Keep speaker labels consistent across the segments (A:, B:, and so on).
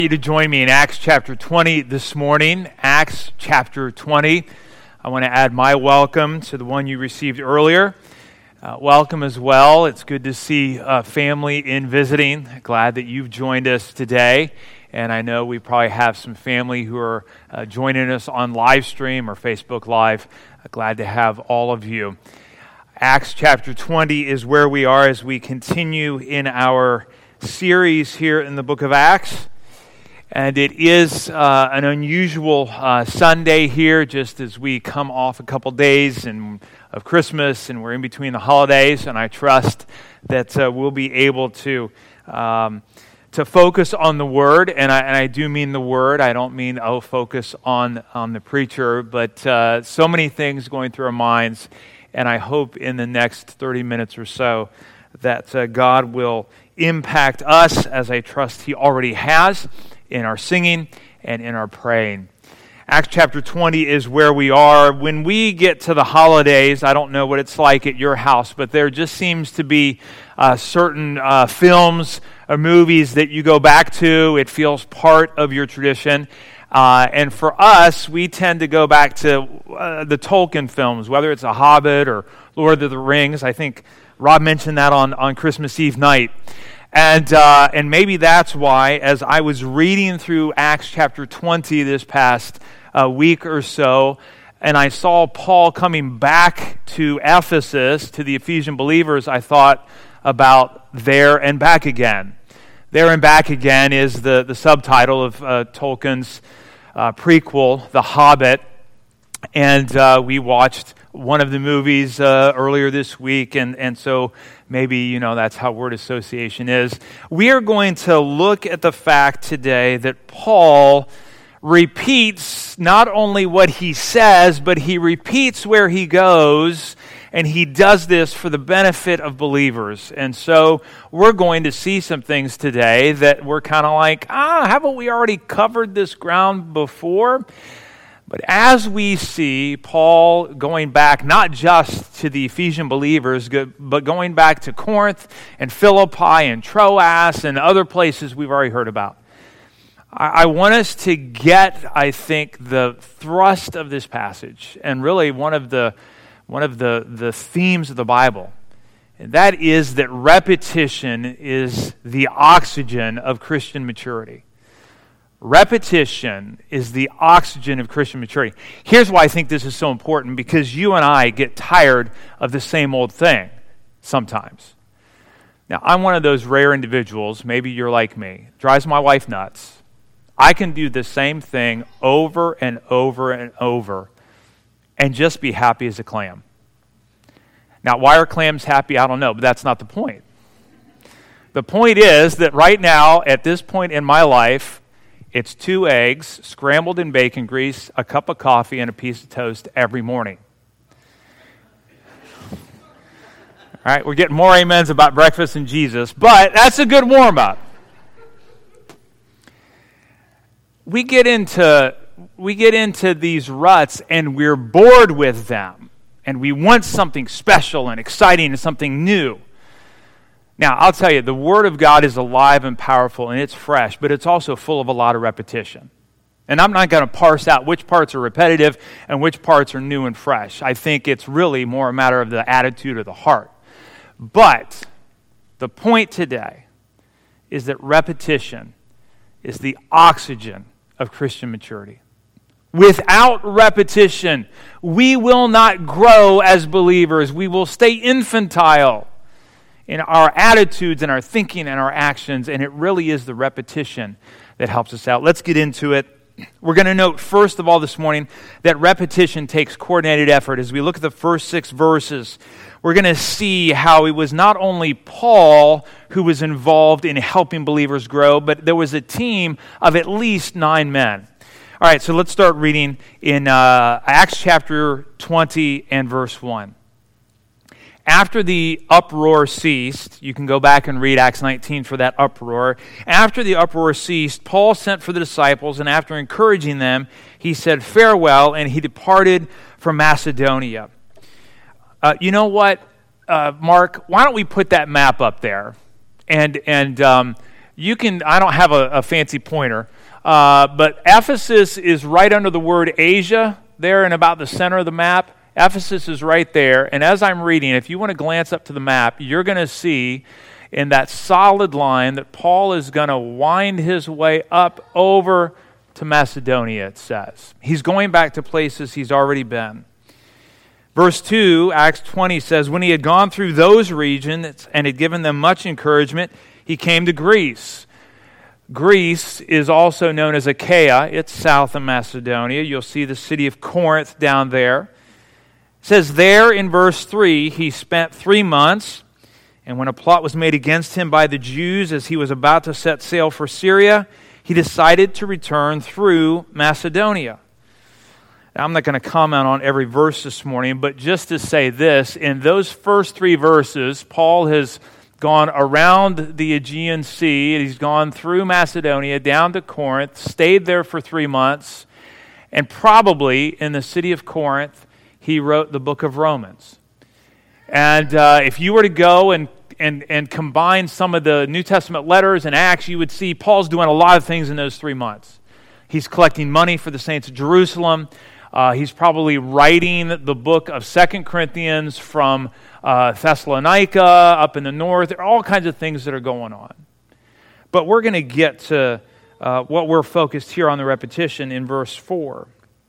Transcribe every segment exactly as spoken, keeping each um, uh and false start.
A: You to join me in Acts chapter twenty this morning. Acts chapter twenty. I want to add my welcome to the one you received earlier. Uh, welcome as well. It's good to see uh, family in visiting. Glad that you've joined us today. And I know we probably have some family who are uh, joining us on live stream or Facebook Live. Uh, glad to have all of you. Acts chapter twenty is where we are as we continue in our series here in the book of Acts. And it is uh, an unusual uh, Sunday here, just as we come off a couple days and of Christmas, and we're in between the holidays. And I trust that uh, we'll be able to um, to focus on the Word, and I, and I do mean the Word. I don't mean oh, focus on on the preacher, but uh, so many things going through our minds. And I hope in the next thirty minutes or so that uh, God will impact us, as I trust He already has, in our singing and in our praying. Acts chapter twenty is where we are. When we get to the holidays, I don't know what it's like at your house, but there just seems to be uh, certain uh, films or movies that you go back to. It feels part of your tradition. Uh, and for us, we tend to go back to uh, the Tolkien films, whether it's A Hobbit or Lord of the Rings. I think Rob mentioned that on, on Christmas Eve night. And uh, and maybe that's why, as I was reading through Acts chapter twenty this past uh, week or so, and I saw Paul coming back to Ephesus, to the Ephesian believers, I thought about There and Back Again. There and Back Again is the, the subtitle of uh, Tolkien's uh, prequel, The Hobbit. And uh, we watched one of the movies uh, earlier this week, and, and so maybe, you know, that's how word association is. We are going to look at the fact today that Paul repeats not only what he says, but he repeats where he goes, and he does this for the benefit of believers. And so we're going to see some things today that we're kind of like, ah, haven't we already covered this ground before? But as we see Paul going back not just to the Ephesian believers, but going back to Corinth and Philippi and Troas and other places we've already heard about, I want us to get, I think, the thrust of this passage and really one of the one of the, the themes of the Bible. And that is that repetition is the oxygen of Christian maturity. Repetition is the oxygen of Christian maturity. Here's why I think this is so important, because you and I get tired of the same old thing sometimes. Now, I'm one of those rare individuals, maybe you're like me, drives my wife nuts. I can do the same thing over and over and over and just be happy as a clam. Now, why are clams happy? I don't know, but that's not the point. The point is that right now, at this point in my life, it's two eggs, scrambled in bacon grease, a cup of coffee, and a piece of toast every morning. All right, we're getting more amens about breakfast and Jesus, but that's a good warm-up. We get into we get into these ruts, and we're bored with them, and we want something special and exciting and something new. Now, I'll tell you, the Word of God is alive and powerful, and it's fresh, but it's also full of a lot of repetition. And I'm not going to parse out which parts are repetitive and which parts are new and fresh. I think it's really more a matter of the attitude of the heart. But the point today is that repetition is the oxygen of Christian maturity. Without repetition, we will not grow as believers. We will stay infantile in our attitudes and our thinking and our actions, and it really is the repetition that helps us out. Let's get into it. We're going to note, first of all this morning, that repetition takes coordinated effort. As we look at the first six verses, we're going to see how it was not only Paul who was involved in helping believers grow, but there was a team of at least nine men. All right, so let's start reading in uh, Acts chapter twenty and verse one. After the uproar ceased, you can go back and read Acts nineteen for that uproar. After the uproar ceased, Paul sent for the disciples, and after encouraging them, he said farewell, and he departed from Macedonia. Uh, you know what, uh, Mark? Why don't we put that map up there? And and um, you can, I don't have a, a fancy pointer, uh, but Ephesus is right under the word Asia, there in about the center of the map. Ephesus is right there, and as I'm reading, if you want to glance up to the map, you're going to see in that solid line that Paul is going to wind his way up over to Macedonia, it says. He's going back to places he's already been. Verse two, Acts twenty says, when he had gone through those regions and had given them much encouragement, he came to Greece. Greece is also known as Achaia. It's south of Macedonia. You'll see the city of Corinth down there. It says there in verse three, he spent three months, and when a plot was made against him by the Jews as he was about to set sail for Syria, he decided to return through Macedonia. Now, I'm not going to comment on every verse this morning, but just to say this, in those first three verses, Paul has gone around the Aegean Sea, and he's gone through Macedonia, down to Corinth, stayed there for three months, and probably in the city of Corinth, he wrote the book of Romans. And uh, if you were to go and, and, and combine some of the New Testament letters and Acts, you would see Paul's doing a lot of things in those three months. He's collecting money for the saints of Jerusalem. Uh, he's probably writing the book of Second Corinthians from uh, Thessalonica up in the north. There are all kinds of things that are going on. But we're going to get to uh, what we're focused here on the repetition in verse four.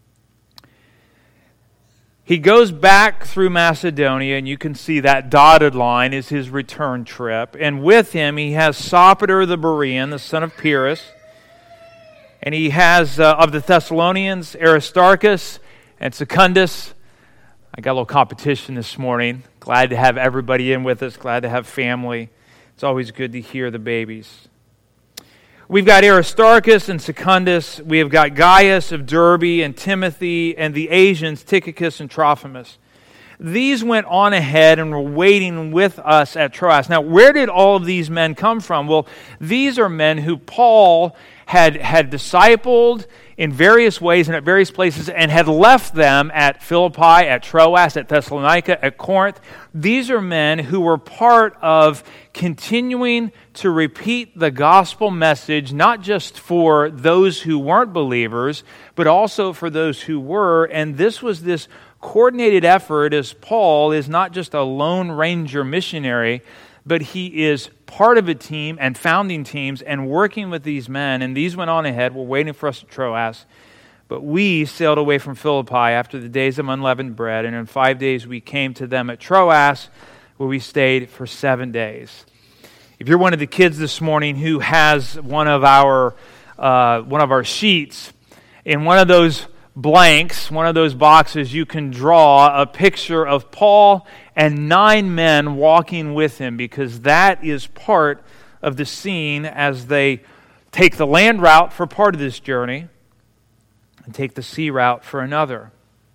A: He goes back through Macedonia, and you can see that dotted line is his return trip. And with him, he has Sopater the Berean, the son of Pyrrhus. And he has, uh, of the Thessalonians, Aristarchus and Secundus. I got a little competition this morning. Glad to have everybody in with us. Glad to have family. It's always good to hear the babies. We've got Aristarchus and Secundus. We have got Gaius of Derbe and Timothy and the Asians, Tychicus and Trophimus. These went on ahead and were waiting with us at Troas. Now, where did all of these men come from? Well, these are men who Paul had, had discipled in various ways and at various places and had left them at Philippi, at Troas, at Thessalonica, at Corinth. These are men who were part of continuing to repeat the gospel message, not just for those who weren't believers, but also for those who were. And this was this coordinated effort, as Paul is not just a lone ranger missionary, but he is part of a team and founding teams and working with these men. And these went on ahead. We're waiting for us at Troas. But we sailed away from Philippi after the days of unleavened bread. And in five days we came to them at Troas, where we stayed for seven days. If you're one of the kids this morning who has one of our uh, one of our sheets, in one of those blanks, one of those boxes, you can draw a picture of Paul and nine men walking with him, because that is part of the scene as they take the land route for part of this journey and take the sea route for another.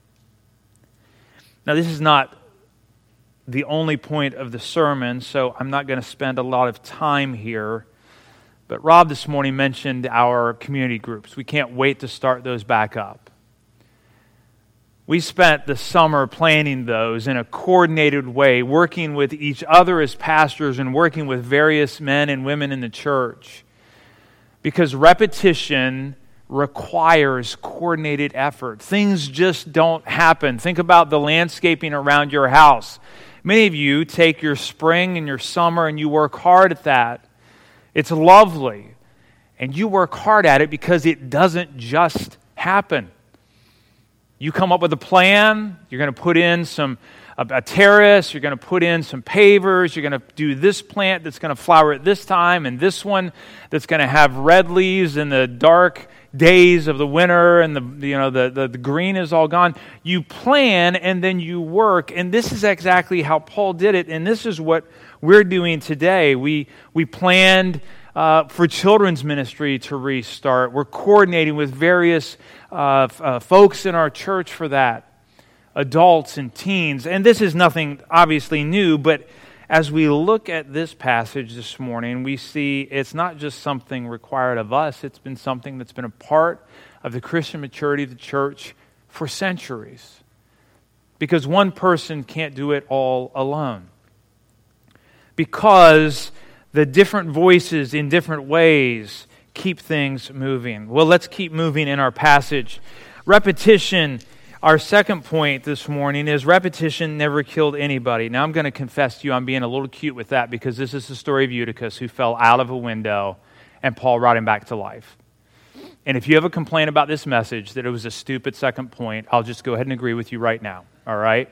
A: Now, this is not the only point of the sermon, so I'm not going to spend a lot of time here. But Rob this morning mentioned our community groups. We can't wait to start those back up. We spent the summer planning those in a coordinated way, working with each other as pastors and working with various men and women in the church. Because repetition requires coordinated effort. Things just don't happen. Think about the landscaping around your house. Many of you take your spring and your summer and you work hard at that. It's lovely. And you work hard at it because it doesn't just happen. You come up with a plan, you're going to put in some a, a terrace, you're going to put in some pavers, you're going to do this plant that's going to flower at this time, and this one that's going to have red leaves in the dark days of the winter, and the you know the, the, the green is all gone. You plan and then you work, and this is exactly how Paul did it, and this is what we're doing today. We we planned Uh, for children's ministry to restart. We're coordinating with various uh, f- uh, folks in our church for that, adults and teens. And this is nothing obviously new, but as we look at this passage this morning, we see it's not just something required of us, it's been something that's been a part of the Christian maturity of the church for centuries. Because one person can't do it all alone. Because the different voices in different ways keep things moving. Well, let's keep moving in our passage. Repetition, our second point this morning, is repetition never killed anybody. Now, I'm going to confess to you, I'm being a little cute with that because this is the story of Eutychus who fell out of a window and Paul brought him back to life. And if you have a complaint about this message, that it was a stupid second point, I'll just go ahead and agree with you right now, all right?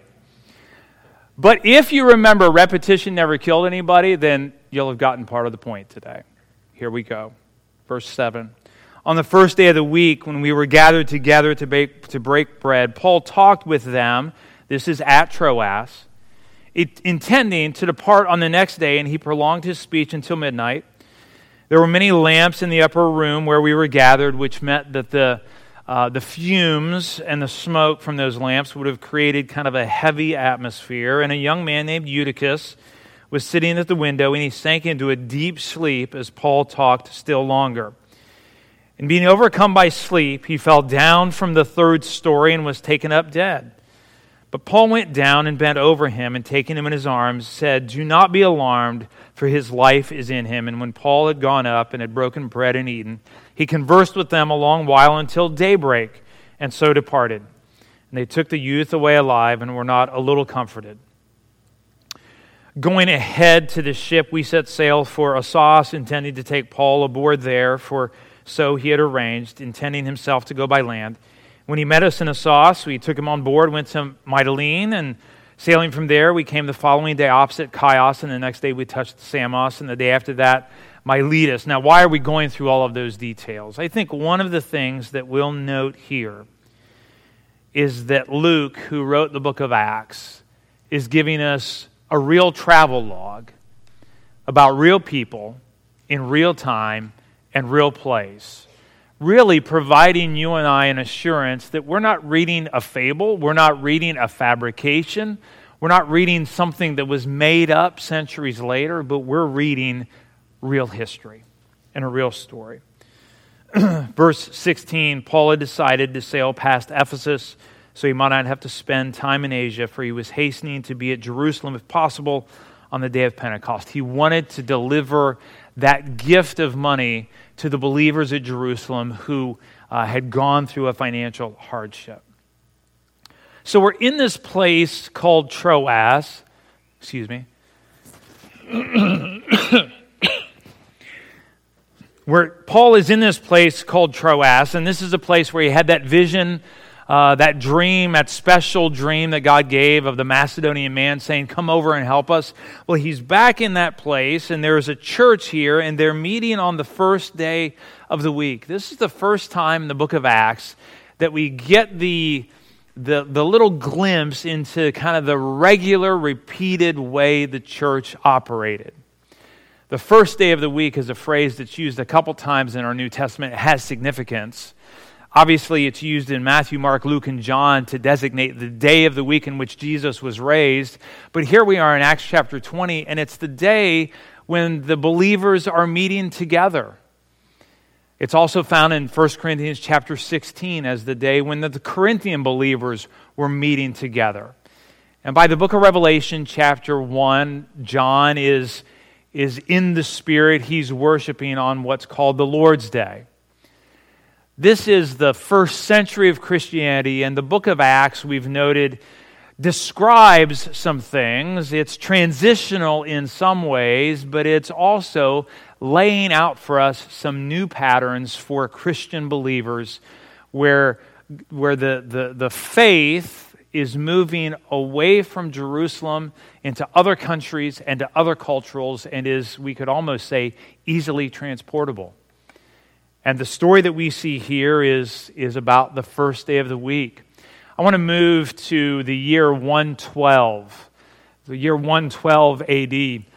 A: But if you remember repetition never killed anybody, then you'll have gotten part of the point today. Here we go. Verse seven. On the first day of the week, when we were gathered together to bake, to break bread, Paul talked with them, this is at Troas, it, intending to depart on the next day, and he prolonged his speech until midnight. There were many lamps in the upper room where we were gathered, which meant that the uh, the fumes and the smoke from those lamps would have created kind of a heavy atmosphere. And a young man named Eutychus was sitting at the window, and he sank into a deep sleep as Paul talked still longer. And being overcome by sleep, he fell down from the third story and was taken up dead. But Paul went down and bent over him, and taking him in his arms, said, "Do not be alarmed, for his life is in him." And when Paul had gone up and had broken bread and eaten, he conversed with them a long while until daybreak, and so departed. And they took the youth away alive and were not a little comforted. Going ahead to the ship, we set sail for Assos, intending to take Paul aboard there, for so he had arranged, intending himself to go by land. When he met us in Assos, we took him on board, went to Mytilene, and sailing from there, we came the following day opposite Chios, and the next day we touched Samos, and the day after that, Miletus. Now, why are we going through all of those details? I think one of the things that we'll note here is that Luke, who wrote the book of Acts, is giving us a real travel log about real people in real time and real place, really providing you and I an assurance that we're not reading a fable, we're not reading a fabrication, we're not reading something that was made up centuries later, but we're reading real history and a real story. Verse sixteen, Paul had decided to sail past Ephesus so he might not have to spend time in Asia, for he was hastening to be at Jerusalem, if possible, on the day of Pentecost. He wanted to deliver that gift of money to the believers at Jerusalem who uh, had gone through a financial hardship. So we're in this place called Troas. Excuse me. Where Paul is in this place called Troas, and this is a place where he had that vision, uh, that dream, that special dream that God gave of the Macedonian man saying, "Come over and help us." Well, he's back in that place, and there's a church here, and they're meeting on the first day of the week. This is the first time in the book of Acts that we get the, the, the little glimpse into kind of the regular, repeated way the church operated. The first day of the week is a phrase that's used a couple times in our New Testament. It has significance. Obviously, it's used in Matthew, Mark, Luke, and John to designate the day of the week in which Jesus was raised. But here we are in Acts chapter twenty, and it's the day when the believers are meeting together. It's also found in First Corinthians chapter sixteen as the day when the Corinthian believers were meeting together. And by the book of Revelation chapter one, John is, is in the Spirit. He's worshiping on what's called the Lord's Day. This is the first century of Christianity, and the book of Acts, we've noted, describes some things. It's transitional in some ways, but it's also laying out for us some new patterns for Christian believers where, where the, the, the faith is moving away from Jerusalem into other countries and to other cultures and is, we could almost say, easily transportable. And the story that we see here is, is about the first day of the week. I want to move to the year one twelve, the year one twelve A D.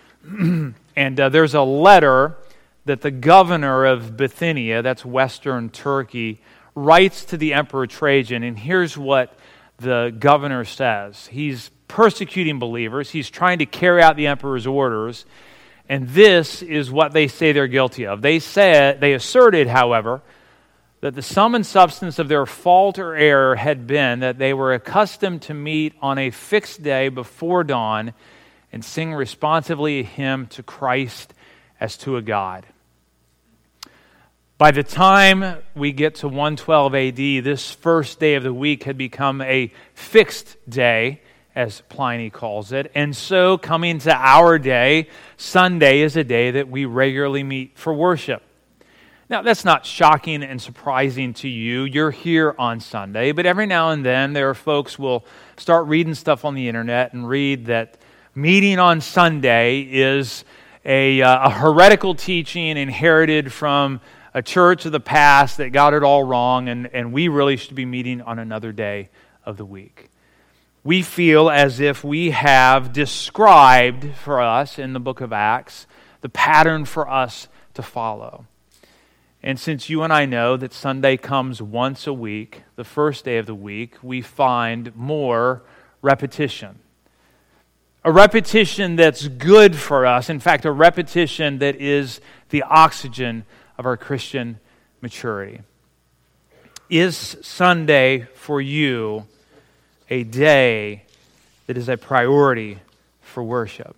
A: And uh, there's a letter that the governor of Bithynia, that's Western Turkey, writes to the Emperor Trajan. And here's what the governor says. He's persecuting believers. He's trying to carry out the emperor's orders. And this is what they say they're guilty of. They said, they asserted, however, that the sum and substance of their fault or error had been that they were accustomed to meet on a fixed day before dawn and sing responsively a hymn to Christ as to a God. By the time we get to one twelve A D, this first day of the week had become a fixed day, as Pliny calls it. And so, coming to our day, Sunday is a day that we regularly meet for worship. Now, that's not shocking and surprising to you. You're here on Sunday, but every now and then there are folks who will start reading stuff on the internet and read that meeting on Sunday is a, uh, a heretical teaching inherited from a church of the past that got it all wrong, and, and we really should be meeting on another day of the week. We feel as if we have described for us in the book of Acts the pattern for us to follow. And since you and I know that Sunday comes once a week, the first day of the week, we find more repetition. A repetition that's good for us. In fact, a repetition that is the oxygen of our Christian maturity. Is Sunday for you a day that is a priority for worship?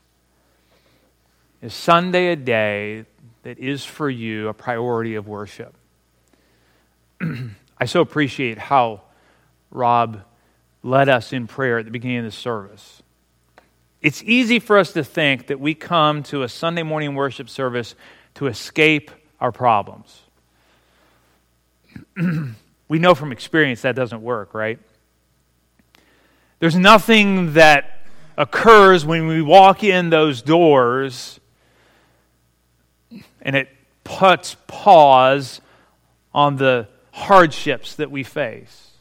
A: Is Sunday a day that is for you a priority of worship? I so appreciate how Rob led us in prayer at the beginning of the service. It's easy for us to think that we come to a Sunday morning worship service to escape our problems. We know from experience that doesn't work, right? There's nothing that occurs when we walk in those doors and it puts pause on the hardships that we face.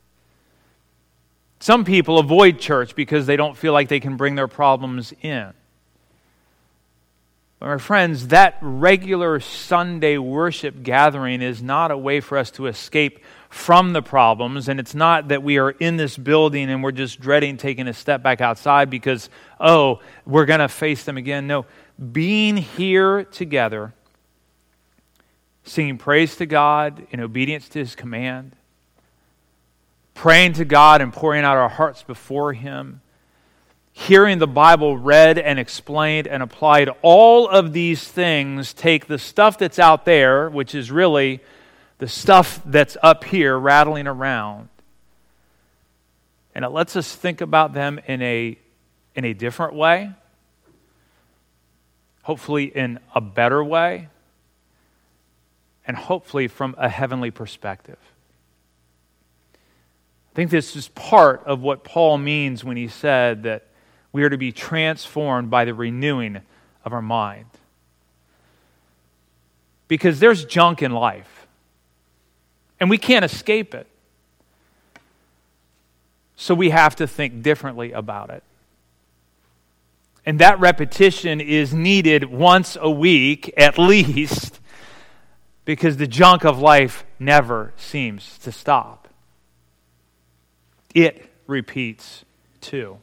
A: Some people avoid church because they don't feel like they can bring their problems in. But my friends, that regular Sunday worship gathering is not a way for us to escape from the problems, and it's not that we are in this building and we're just dreading taking a step back outside because, oh, we're going to face them again. No, being here together, singing praise to God in obedience to His command, praying to God and pouring out our hearts before Him, hearing the Bible read and explained and applied, all of these things take the stuff that's out there, which is really the stuff that's up here rattling around, and it lets us think about them in a, in a different way, hopefully in a better way, and hopefully from a heavenly perspective. I think this is part of what Paul means when he said that we are to be transformed by the renewing of our mind. Because there's junk in life, and we can't escape it. So we have to think differently about it. And that repetition is needed once a week at least, because the junk of life never seems to stop. It repeats too.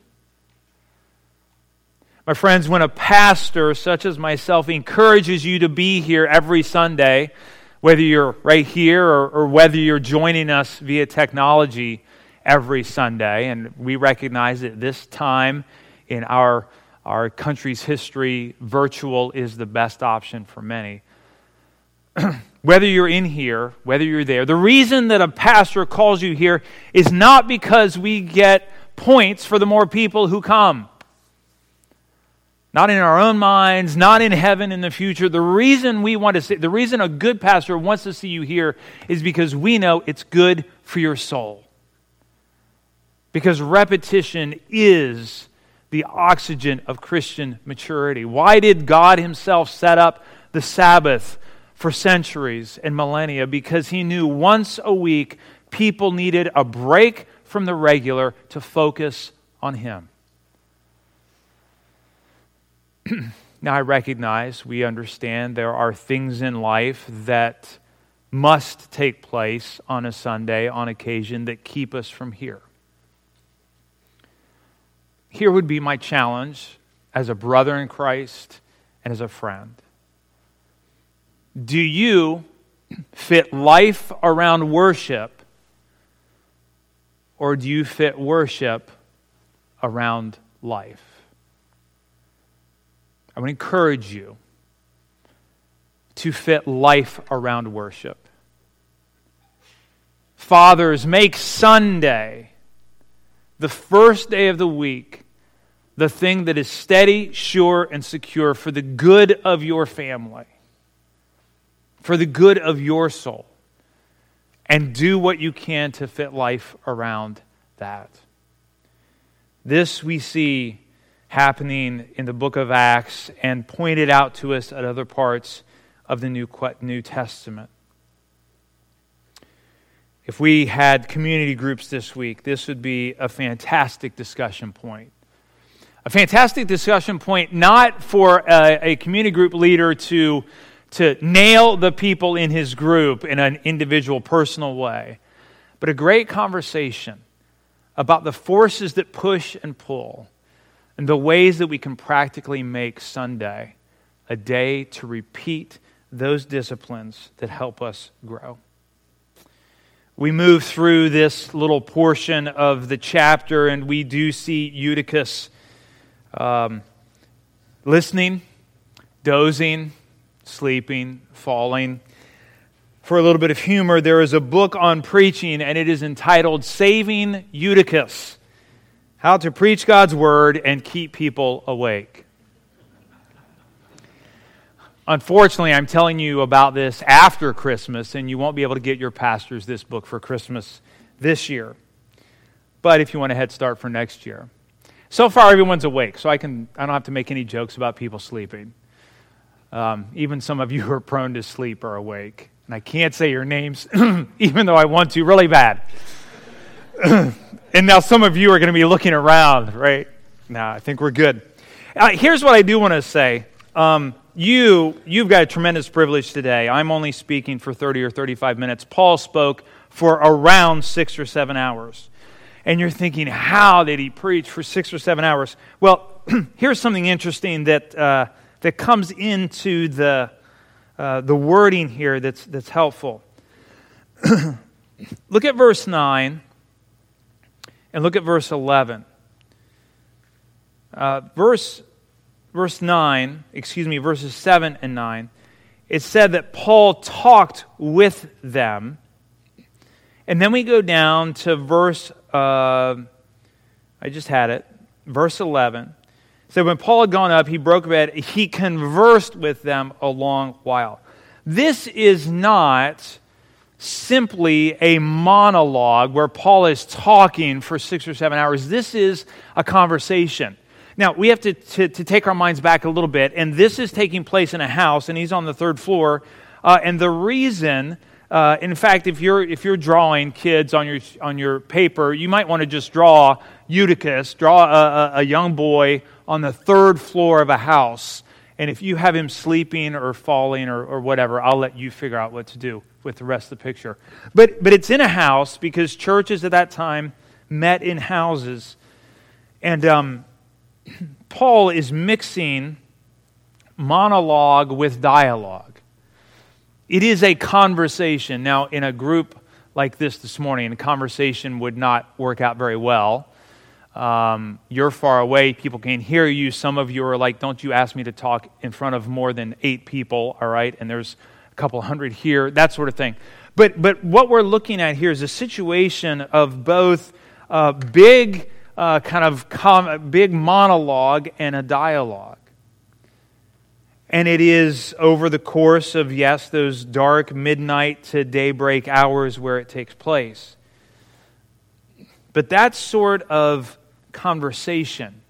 A: My friends, when a pastor such as myself encourages you to be here every Sunday, whether you're right here or, or whether you're joining us via technology every Sunday, and we recognize that this time in our, our country's history, virtual is the best option for many. Whether you're in here, whether you're there, the reason that a pastor calls you here is not because we get points for the more people who come. Not in our own minds, not in heaven in the future. The reason we want to see, the reason a good pastor wants to see you here is because we know it's good for your soul. Because repetition is the oxygen of Christian maturity. Why did God Himself set up the Sabbath for centuries and millennia? Because He knew once a week people needed a break from the regular to focus on Him. Now, I recognize, we understand there are things in life that must take place on a Sunday, on occasion, that keep us from here. Here would be my challenge as a brother in Christ and as a friend. Do you fit life around worship, or do you fit worship around life? I would encourage you to fit life around worship. Fathers, make Sunday, the first day of the week, the thing that is steady, sure, and secure for the good of your family, for the good of your soul, and do what you can to fit life around that. This we see happening in the book of Acts and pointed out to us at other parts of the New, New Testament. If we had community groups this week, this would be a fantastic discussion point. A fantastic discussion point not for a, a community group leader to, to nail the people in his group in an individual, personal way, but a great conversation about the forces that push and pull and the ways that we can practically make Sunday a day to repeat those disciplines that help us grow. We move through this little portion of the chapter and we do see Eutychus um, listening, dozing, sleeping, falling. For a little bit of humor, there is a book on preaching and it is entitled Saving Eutychus: How to Preach God's Word and Keep People Awake. Unfortunately, I'm telling you about this after Christmas, and you won't be able to get your pastors this book for Christmas this year. But if you want a head start for next year. So far, everyone's awake, so I can I don't have to make any jokes about people sleeping. Um, even some of you who are prone to sleep are awake. And I can't say your names, even though I want to really bad. And now some of you are going to be looking around, right? No, I think we're good. Uh, here's what I do want to say. Um, you, you've got a tremendous privilege today. I'm only speaking for thirty or thirty-five minutes. Paul spoke for around six or seven hours. And you're thinking, how did he preach for six or seven hours? Well, here's something interesting that uh, that comes into the uh, the wording here that's that's helpful. Look at verse nine and look at verse eleven. Uh, verse verse nine, excuse me, verses seven and nine. It said that Paul talked with them. And then we go down to verse, uh, I just had it, verse eleven. So when Paul had gone up, he broke bread, he conversed with them a long while. This is not simply a monologue where Paul is talking for six or seven hours. This is a conversation. Now, we have to, to, to take our minds back a little bit, and this is taking place in a house, and he's on the third floor. Uh, and the reason, uh, in fact, if you're if you're drawing kids on your on your paper, you might want to just draw Eutychus, draw a, a, a young boy on the third floor of a house. And if you have him sleeping or falling or, or whatever, I'll let you figure out what to do with the rest of the picture. But but it's in a house because churches at that time met in houses, and um. Paul is mixing monologue with dialogue. It is a conversation. Now, in a group like this this morning, a conversation would not work out very well. Um, you're far away. People can't hear you. Some of you are like, don't you ask me to talk in front of more than eight people, all right? And there's a couple hundred here, that sort of thing. But, but what we're looking at here is a situation of both uh, big... Uh, kind of com- big monologue and a dialogue. And it is over the course of, yes, those dark midnight to daybreak hours where it takes place. But that sort of conversation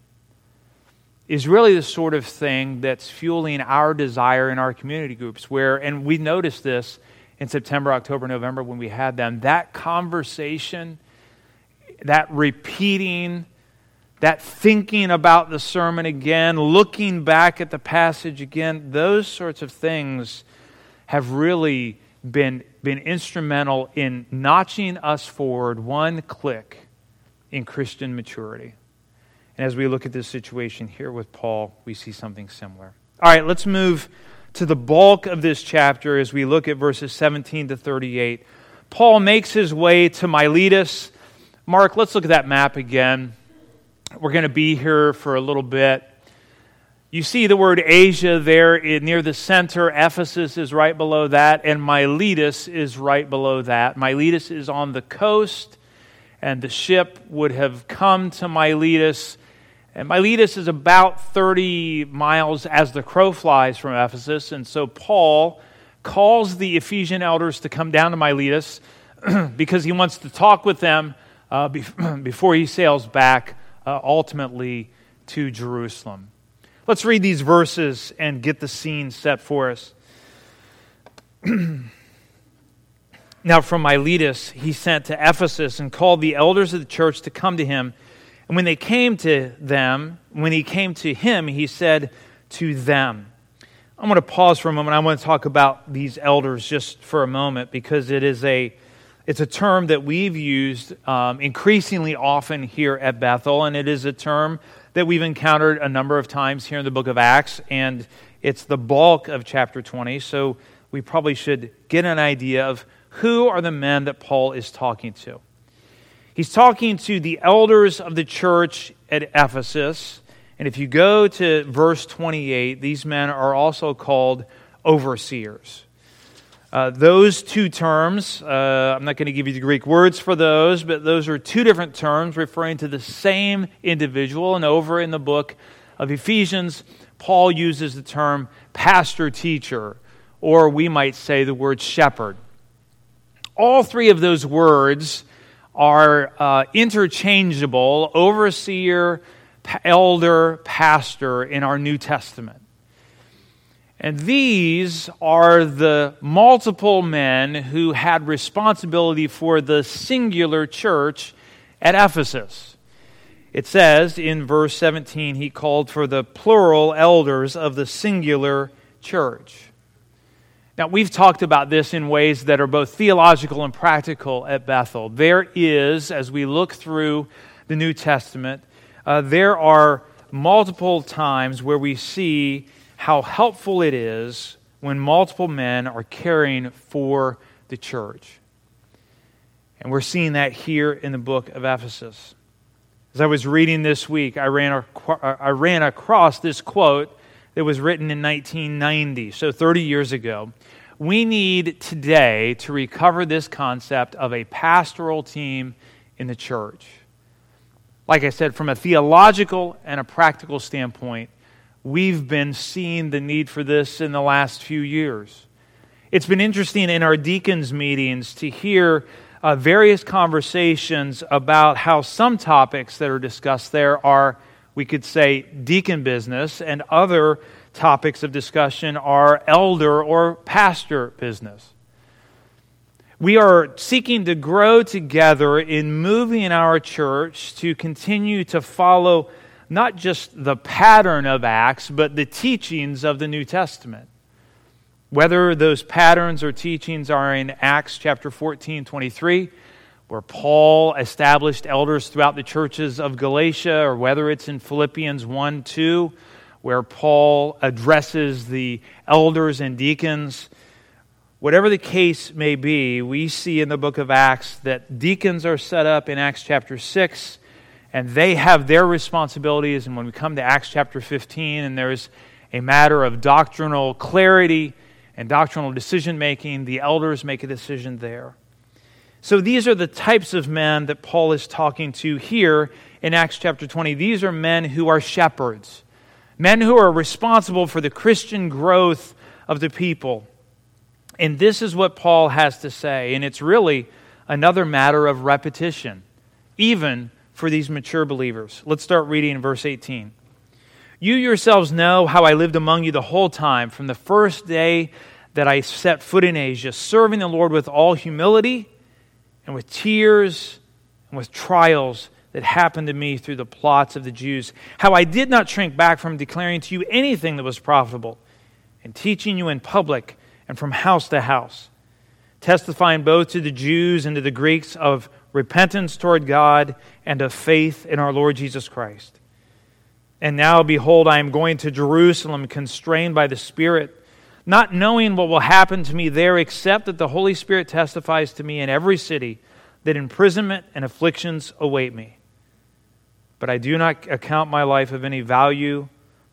A: is really the sort of thing that's fueling our desire in our community groups where, and we noticed this in September, October, November when we had them, that conversation, that repeating, that thinking about the sermon again, looking back at the passage again, those sorts of things have really been, been instrumental in notching us forward one click in Christian maturity. And as we look at this situation here with Paul, we see something similar. All right, let's move to the bulk of this chapter as we look at verses seventeen to thirty-eight. Paul makes his way to Miletus. Mark, let's look at that map again. We're going to be here for a little bit. You see the word Asia there in, near the center. Ephesus is right below that, and Miletus is right below that. Miletus is on the coast, and the ship would have come to Miletus. And Miletus is about thirty miles as the crow flies from Ephesus, and so Paul calls the Ephesian elders to come down to Miletus because he wants to talk with them uh, before he sails back uh, ultimately to Jerusalem. Let's read these verses and get the scene set for us. Now from Miletus he sent to Ephesus and called the elders of the church to come to him. And when they came to them, when he came to him, he said to them. I'm going to pause for a moment. I want to talk about these elders just for a moment because it is a it's a term that we've used um, increasingly often here at Bethel, and it is a term that we've encountered a number of times here in the book of Acts, and it's the bulk of chapter twenty, so we probably should get an idea of who are the men that Paul is talking to. He's talking to the elders of the church at Ephesus, and if you go to verse twenty-eight, these men are also called overseers. Uh, those two terms, uh, I'm not going to give you the Greek words for those, but those are two different terms referring to the same individual. And over in the book of Ephesians, Paul uses the term pastor-teacher, or we might say the word shepherd. All three of those words are uh, interchangeable, overseer, elder, pastor in our New Testament. And these are the multiple men who had responsibility for the singular church at Ephesus. It says in verse seventeen, he called for the plural elders of the singular church. Now, we've talked about this in ways that are both theological and practical at Bethel. There is, as we look through the New Testament, uh, there are multiple times where we see how helpful it is when multiple men are caring for the church. And we're seeing that here in the book of Ephesus. As I was reading this week, I ran, I ran across this quote that was written in nineteen ninety, so thirty years ago. We need today to recover this concept of a pastoral team in the church. Like I said, from a theological and a practical standpoint, we've been seeing the need for this in the last few years. It's been interesting in our deacons meetings to hear uh, various conversations about how some topics that are discussed there are, we could say, deacon business, and other topics of discussion are elder or pastor business. We are seeking to grow together in moving our church to continue to follow not just the pattern of Acts, but the teachings of the New Testament. Whether those patterns or teachings are in Acts chapter fourteen, twenty-three, where Paul established elders throughout the churches of Galatia, or whether it's in Philippians one, two, where Paul addresses the elders and deacons. Whatever the case may be, we see in the book of Acts that deacons are set up in Acts chapter six, and they have their responsibilities. And when we come to Acts chapter fifteen, and there's a matter of doctrinal clarity and doctrinal decision-making, the elders make a decision there. So these are the types of men that Paul is talking to here in Acts chapter twenty. These are men who are shepherds, men who are responsible for the Christian growth of the people. And this is what Paul has to say, and it's really another matter of repetition, even for these mature believers. Let's start reading in verse eighteen. You yourselves know how I lived among you the whole time, from the first day that I set foot in Asia, serving the Lord with all humility and with tears and with trials that happened to me through the plots of the Jews. How I did not shrink back from declaring to you anything that was profitable, and teaching you in public and from house to house, testifying both to the Jews and to the Greeks of repentance toward God and of faith in our Lord Jesus Christ. And now, behold, I am going to Jerusalem, constrained by the Spirit, not knowing what will happen to me there, except that the Holy Spirit testifies to me in every city that imprisonment and afflictions await me. But I do not account my life of any value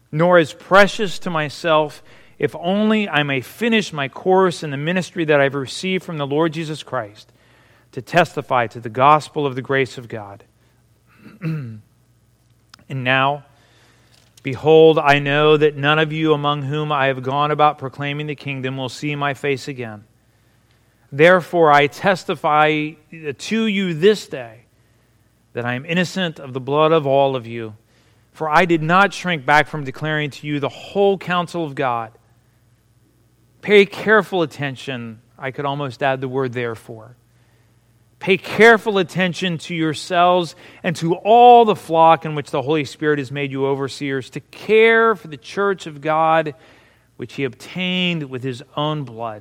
A: nor as precious to myself, if only I may finish my course in the ministry that I've received from the Lord Jesus Christ, to testify to the gospel of the grace of God. And now, behold, I know that none of you among whom I have gone about proclaiming the kingdom will see my face again. Therefore, I testify to you this day that I am innocent of the blood of all of you. For I did not shrink back from declaring to you the whole counsel of God. Pay careful attention. I could almost add the word therefore. Pay careful attention to yourselves and to all the flock in which the Holy Spirit has made you overseers, to care for the church of God, which He obtained with His own blood.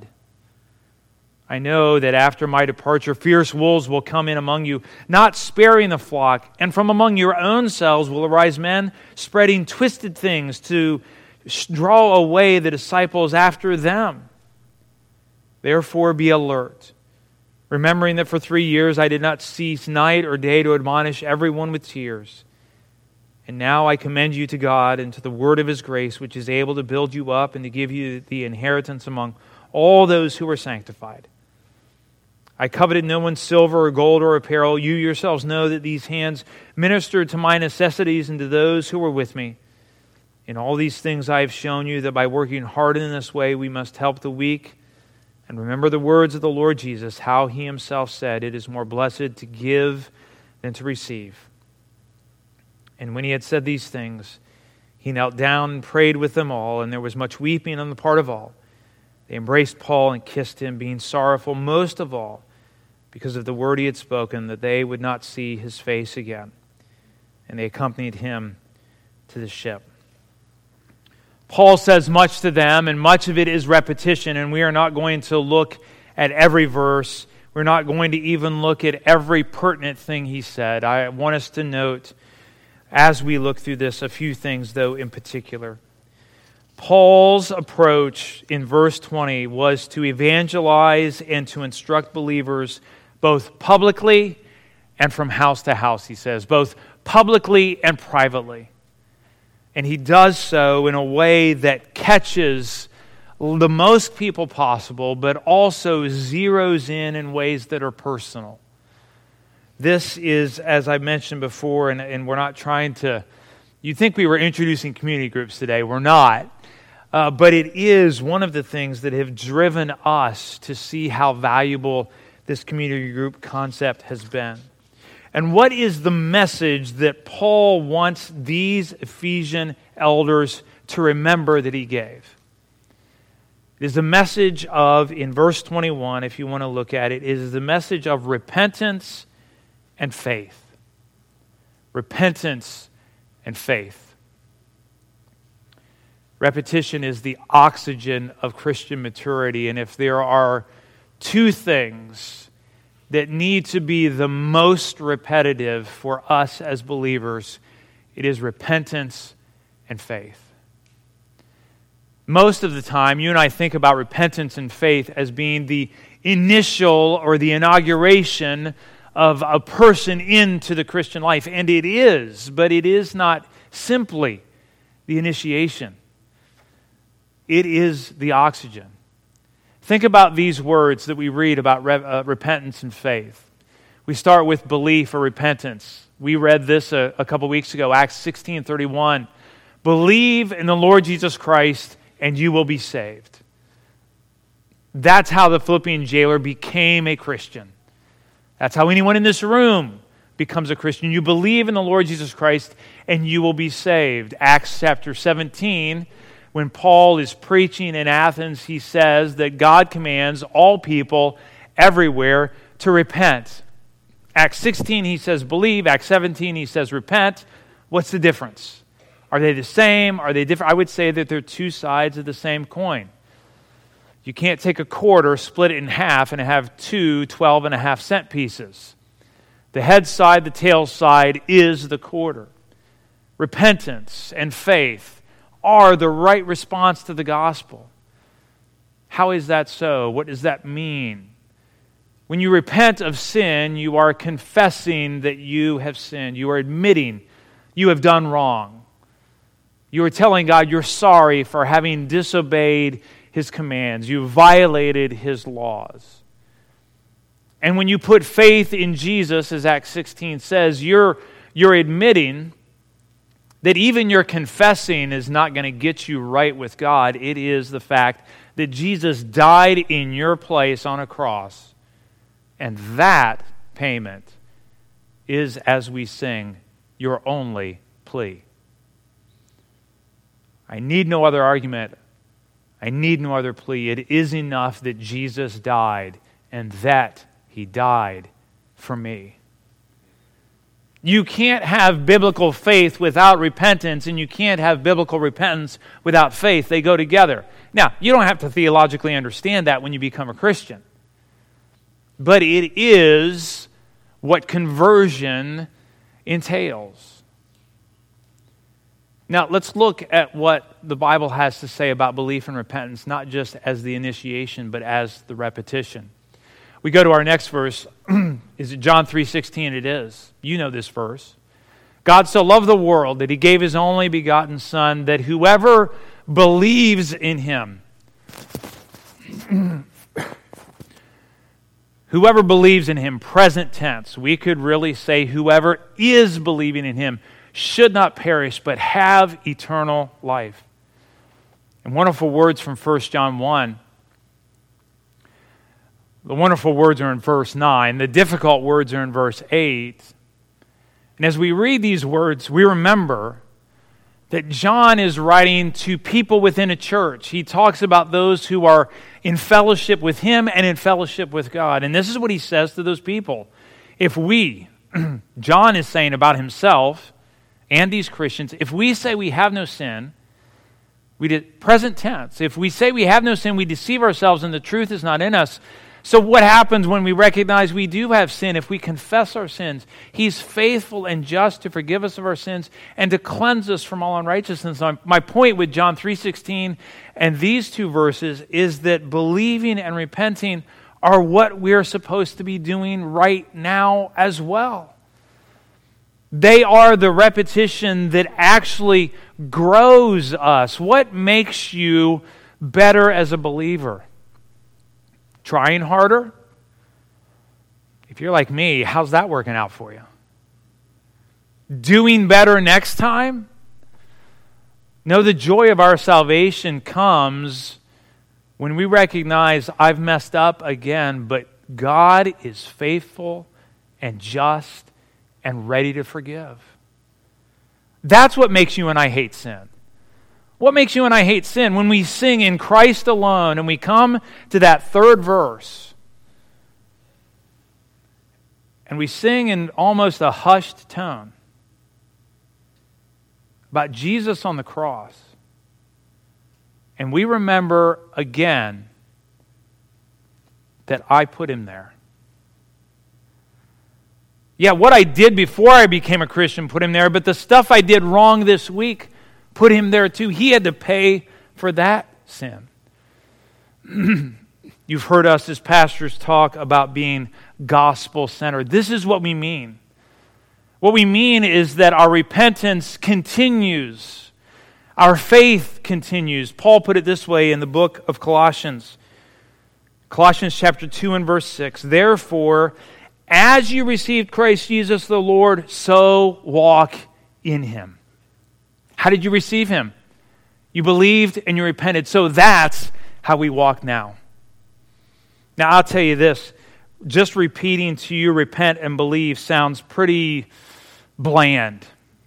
A: I know that after my departure, fierce wolves will come in among you, not sparing the flock, and from among your own selves will arise men spreading twisted things to draw away the disciples after them. Therefore be alert, remembering that for three years I did not cease night or day to admonish everyone with tears. And now I commend you to God and to the word of His grace, which is able to build you up and to give you the inheritance among all those who are sanctified. I coveted no one's silver or gold or apparel. You yourselves know that these hands ministered to my necessities and to those who were with me. In all these things I have shown you that by working hard in this way we must help the weak. And remember the words of the Lord Jesus, how He Himself said, "It is more blessed to give than to receive." And when He had said these things, He knelt down and prayed with them all, and there was much weeping on the part of all. They embraced Paul and kissed him, being sorrowful most of all because of the word he had spoken, that they would not see his face again. And they accompanied him to the ship. Paul says much to them, and much of it is repetition, and we are not going to look at every verse. We're not going to even look at every pertinent thing he said. I want us to note, as we look through this, a few things, though, in particular. Paul's approach in verse twenty was to evangelize and to instruct believers both publicly and from house to house, he says, both publicly and privately. And he does so in a way that catches the most people possible, but also zeroes in in ways that are personal. This is, as I mentioned before, and, and we're not trying to, you'd think we were introducing community groups today. We're not. Uh, but it is one of the things that have driven us to see how valuable this community group concept has been. And what is the message that Paul wants these Ephesian elders to remember that he gave? It is the message of, in verse twenty-one, if you want to look at it, it is the message of repentance and faith. Repentance and faith. Repetition is the oxygen of Christian maturity, and if there are two things that need to be the most repetitive for us as believers, it is repentance and faith. Most of the time, you and I think about repentance and faith as being the initial or the inauguration of a person into the Christian life, and it is, but it is not simply the initiation. It is the oxygen. Think about these words that we read about re- uh, repentance and faith. We start with belief or repentance. We read this a, a couple weeks ago, Acts sixteen thirty-one. Believe in the Lord Jesus Christ and you will be saved. That's how the Philippian jailer became a Christian. That's how anyone in this room becomes a Christian. You believe in the Lord Jesus Christ and you will be saved. Acts chapter seventeen, when Paul is preaching in Athens, he says that God commands all people everywhere to repent. Acts sixteen, he says believe. Acts seventeen, he says repent. What's the difference? Are they the same? Are they different? I would say that they're two sides of the same coin. You can't take a quarter, split it in half, and have two twelve and a half cent pieces. The head side, the tail side is the quarter. Repentance and faith are the right response to the gospel. How is that so? What does that mean? When you repent of sin, you are confessing that you have sinned. You are admitting you have done wrong. You are telling God you're sorry for having disobeyed His commands. You violated His laws. And when you put faith in Jesus, as Acts sixteen says, you're, you're admitting that even your confessing is not going to get you right with God. It is the fact that Jesus died in your place on a cross. And that payment is, as we sing, your only plea. I need no other argument. I need no other plea. It is enough that Jesus died and that He died for me. You can't have biblical faith without repentance, and you can't have biblical repentance without faith. They go together. Now, you don't have to theologically understand that when you become a Christian. But it is what conversion entails. Now, let's look at what the Bible has to say about belief and repentance, not just as the initiation, but as the repetition. We go to our next verse. Is it John three sixteen? It is. You know this verse. God so loved the world that He gave His only begotten Son, that whoever believes in Him, whoever believes in Him, present tense, we could really say whoever is believing in Him, should not perish, but have eternal life. And wonderful words from First John one. The wonderful words are in verse nine. The difficult words are in verse eight. And as we read these words, we remember that John is writing to people within a church. He talks about those who are in fellowship with him and in fellowship with God. And this is what he says to those people. If we, John is saying about himself and these Christians, if we say we have no sin, we did present tense. If we say we have no sin, we deceive ourselves and the truth is not in us. So what happens when we recognize we do have sin? If we confess our sins, He's faithful and just to forgive us of our sins and to cleanse us from all unrighteousness. My point with John three sixteen and these two verses is that believing and repenting are what we're supposed to be doing right now as well. They are the repetition that actually grows us. What makes you better as a believer? Trying harder? If you're like me, how's that working out for you? Doing better next time? No, the joy of our salvation comes when we recognize I've messed up again, but God is faithful and just and ready to forgive. That's what makes you and I hate sin. What makes you and I hate sin? When we sing in Christ alone and we come to that third verse and we sing in almost a hushed tone about Jesus on the cross, and we remember again that I put Him there. Yeah, what I did before I became a Christian put Him there, but the stuff I did wrong this week put Him there too. He had to pay for that sin. You've heard us as pastors talk about being gospel-centered. This is what we mean. What we mean is that our repentance continues. Our faith continues. Paul put it this way in the book of Colossians. Colossians chapter two and verse six. Therefore, as you received Christ Jesus the Lord, so walk in Him. How did you receive Him? You believed and you repented. So that's how we walk now. Now, I'll tell you this. Just repeating to you, repent and believe, sounds pretty bland.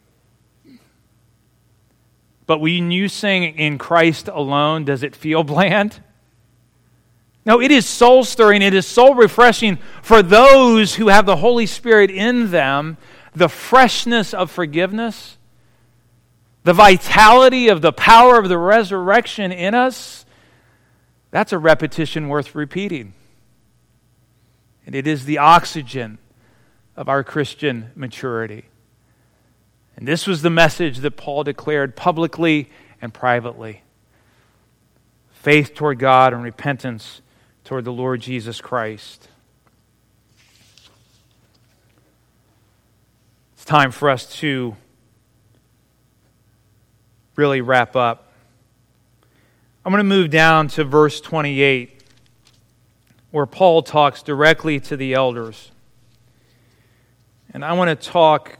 A: But when you sing in Christ alone, does it feel bland? No, it is soul-stirring. It is soul-refreshing for those who have the Holy Spirit in them, the freshness of forgiveness, the vitality of the power of the resurrection in us. That's a repetition worth repeating. And it is the oxygen of our Christian maturity. And this was the message that Paul declared publicly and privately. Faith toward God and repentance toward the Lord Jesus Christ. It's time for us to really wrap up. I'm going to move down to verse twenty-eight, where Paul talks directly to the elders. And I want to talk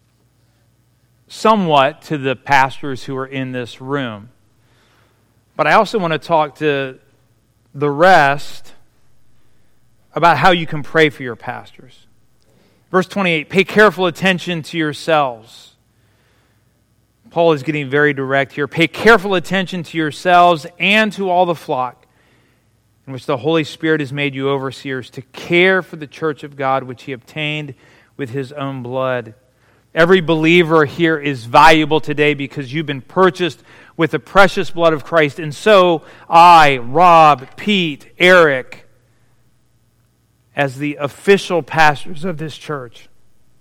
A: somewhat to the pastors who are in this room. But I also want to talk to the rest about how you can pray for your pastors. Verse twenty-eight, pay careful attention to yourselves. Paul is getting very direct here. Pay careful attention to yourselves and to all the flock in which the Holy Spirit has made you overseers to care for the church of God which he obtained with his own blood. Every believer here is valuable today because you've been purchased with the precious blood of Christ. And so I, Rob, Pete, Eric, as the official pastors of this church,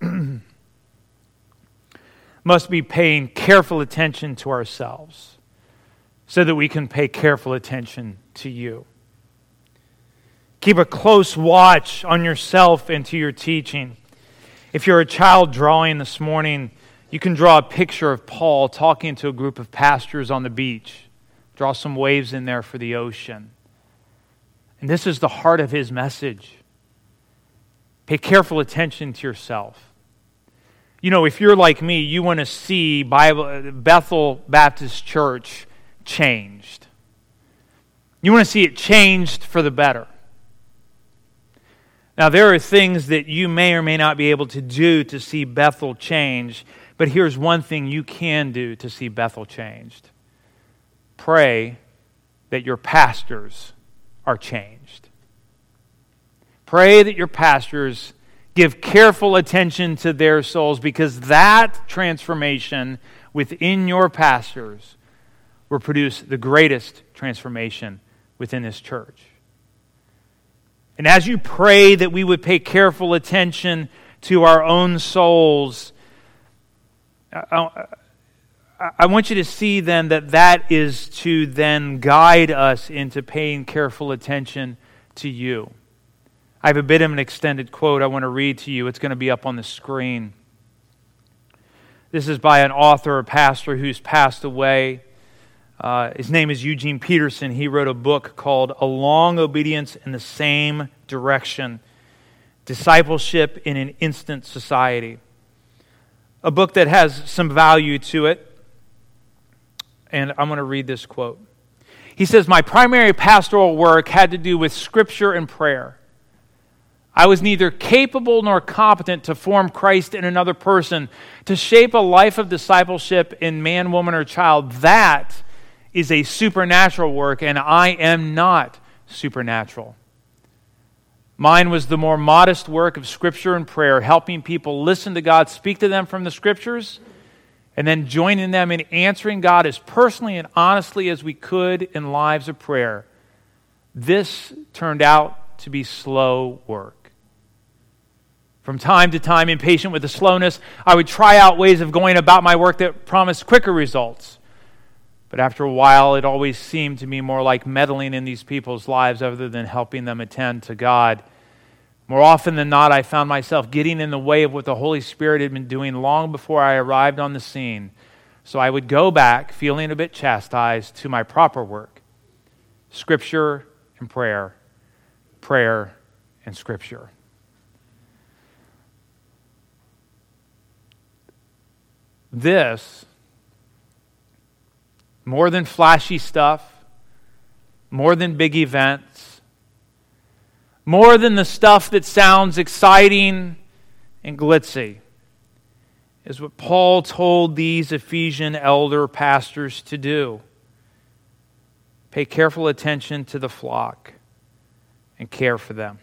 A: must be paying careful attention to ourselves so that we can pay careful attention to you. Keep a close watch on yourself and to your teaching. If you're a child drawing this morning, you can draw a picture of Paul talking to a group of pastors on the beach. Draw some waves in there for the ocean. And this is the heart of his message. Pay careful attention to yourself. You know, if you're like me, you want to see Bible, Bethel Baptist Church changed. You want to see it changed for the better. Now, there are things that you may or may not be able to do to see Bethel change, but here's one thing you can do to see Bethel changed. Pray that your pastors are changed. Pray that your pastors give careful attention to their souls, because that transformation within your pastors will produce the greatest transformation within this church. And as you pray that we would pay careful attention to our own souls, I, I want you to see then that that is to then guide us into paying careful attention to you. I have a bit of an extended quote I want to read to you. It's going to be up on the screen. This is by an author, a pastor who's passed away. Uh, his name is Eugene Peterson. He wrote a book called A Long Obedience in the Same Direction, Discipleship in an Instant Society. A book that has some value to it. And I'm going to read this quote. He says, "My primary pastoral work had to do with Scripture and prayer. I was neither capable nor competent to form Christ in another person, to shape a life of discipleship in man, woman, or child. That is a supernatural work, and I am not supernatural. Mine was the more modest work of Scripture and prayer, helping people listen to God, speak to them from the Scriptures, and then joining them in answering God as personally and honestly as we could in lives of prayer. This turned out to be slow work. From time to time, impatient with the slowness, I would try out ways of going about my work that promised quicker results. But after a while, it always seemed to me more like meddling in these people's lives other than helping them attend to God. More often than not, I found myself getting in the way of what the Holy Spirit had been doing long before I arrived on the scene. So I would go back, feeling a bit chastised, to my proper work: Scripture and prayer, prayer and Scripture." This, more than flashy stuff, more than big events, more than the stuff that sounds exciting and glitzy, is what Paul told these Ephesian elder pastors to do. Pay careful attention to the flock and care for them.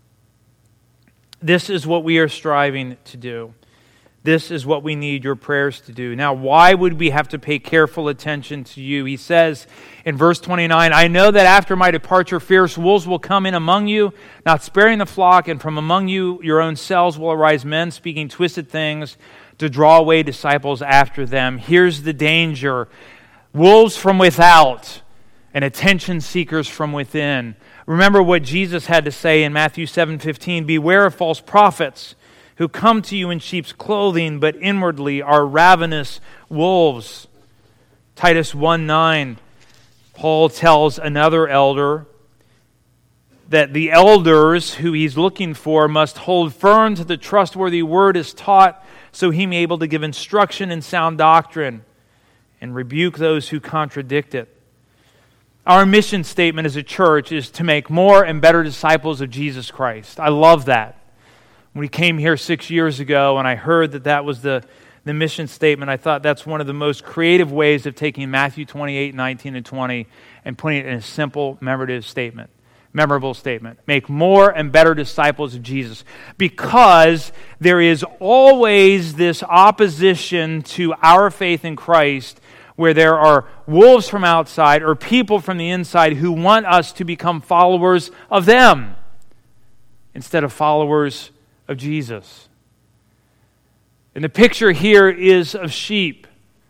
A: This is what we are striving to do. This is what we need your prayers to do. Now, why would we have to pay careful attention to you? He says in verse twenty-nine, "I know that after my departure, fierce wolves will come in among you, not sparing the flock, and from among you your own selves will arise men speaking twisted things to draw away disciples after them." Here's the danger: wolves from without and attention seekers from within. Remember what Jesus had to say in Matthew seven fifteen, "Beware of false prophets who come to you in sheep's clothing, but inwardly are ravenous wolves." Titus one nine, Paul tells another elder that the elders who he's looking for must hold firm to the trustworthy word as taught, so he may be able to give instruction in sound doctrine and rebuke those who contradict it. Our mission statement as a church is to make more and better disciples of Jesus Christ. I love that. When we came here six years ago and I heard that that was the, the mission statement, I thought that's one of the most creative ways of taking Matthew twenty-eight, nineteen, and twenty and putting it in a simple, memorable statement. Memorable statement. Make more and better disciples of Jesus. Because there is always this opposition to our faith in Christ where there are wolves from outside or people from the inside who want us to become followers of them instead of followers of Jesus. And the picture here is of sheep.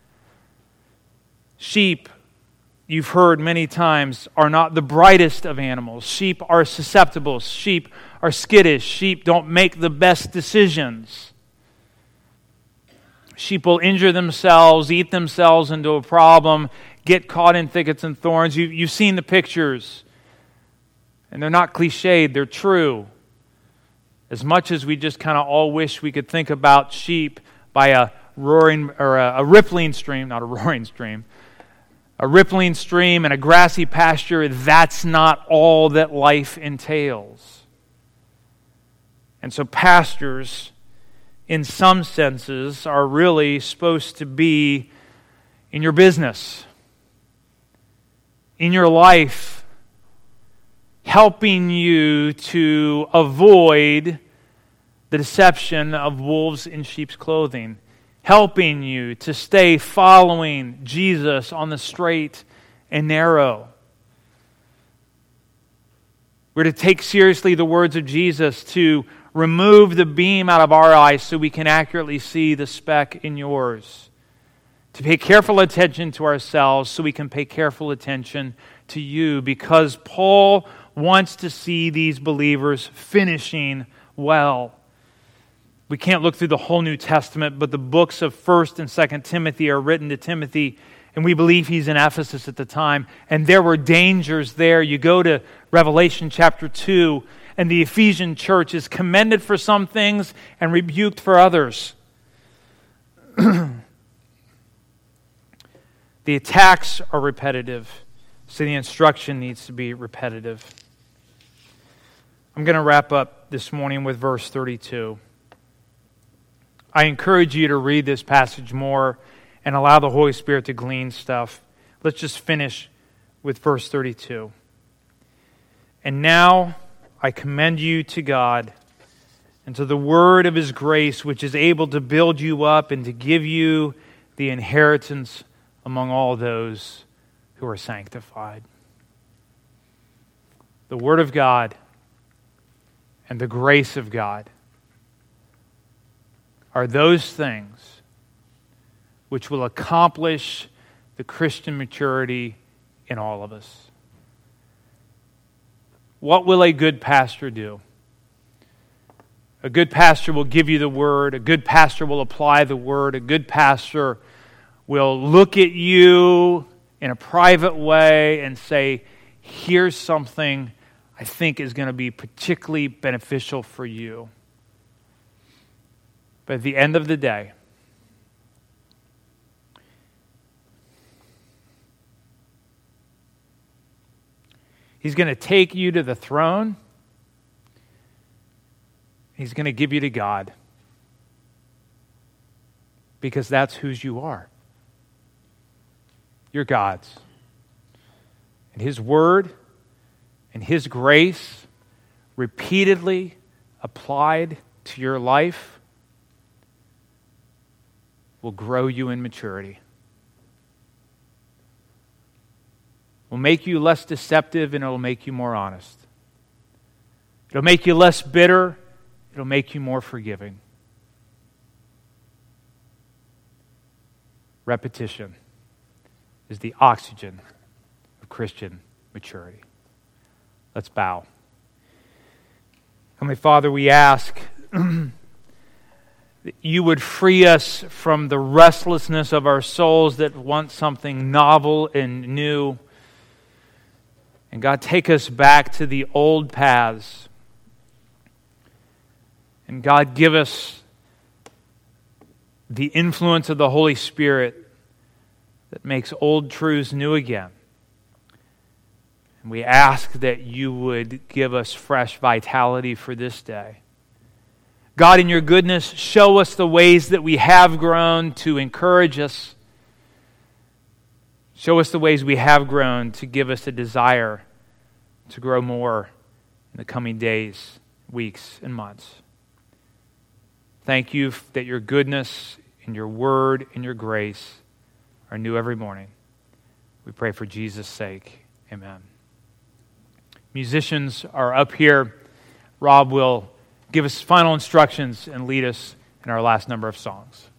A: Sheep, you've heard many times, are not the brightest of animals. Sheep are susceptible. Sheep are skittish. Sheep don't make the best decisions. Sheep will injure themselves, eat themselves into a problem, get caught in thickets and thorns. You, you've seen the pictures. And they're not cliched, they're true. As much as we just kind of all wish we could think about sheep by a roaring or a, a rippling stream, not a roaring stream, a rippling stream and a grassy pasture, that's not all that life entails. And so pastors, in some senses, are really supposed to be in your business, in your life, helping you to avoid the deception of wolves in sheep's clothing, helping you to stay following Jesus on the straight and narrow. We're to take seriously the words of Jesus to remove the beam out of our eyes so we can accurately see the speck in yours. To pay careful attention to ourselves so we can pay careful attention to you, because Paul wants to see these believers finishing well. We can't look through the whole New Testament, but the books of First and Second Timothy are written to Timothy, and we believe he's in Ephesus at the time, and there were dangers there. You go to Revelation chapter two, and the Ephesian church is commended for some things and rebuked for others. The attacks are repetitive, so the instruction needs to be repetitive. I'm going to wrap up this morning with verse thirty-two. I encourage you to read this passage more and allow the Holy Spirit to glean stuff. Let's just finish with verse thirty-two. And now I commend you to God and to the word of His grace, which is able to build you up and to give you the inheritance among all those who are sanctified. The word of God and the grace of God are those things which will accomplish the Christian maturity in all of us. What will a good pastor do? A good pastor will give you the word. A good pastor will apply the word. A good pastor will look at you in a private way and say, here's something I think is going to be particularly beneficial for you. But at the end of the day, He's going to take you to the throne. He's going to give you to God. Because that's whose you are. You're God's. And His word and His grace repeatedly applied to your life will grow you in maturity. Will make you less deceptive, and it'll make you more honest. It'll make you less bitter. It'll make you more forgiving. Repetition is the oxygen of Christian maturity. Let's bow. Heavenly Father, we ask that you would free us from the restlessness of our souls that want something novel and new. And God, take us back to the old paths. And God, give us the influence of the Holy Spirit that makes old truths new again. And we ask that you would give us fresh vitality for this day. God, in your goodness, show us the ways that we have grown to encourage us. Show us the ways we have grown to give us a desire to grow more in the coming days, weeks, and months. Thank you that your goodness and your word and your grace are new every morning. We pray for Jesus' sake. Amen. Musicians are up here. Rob will give us final instructions and lead us in our last number of songs.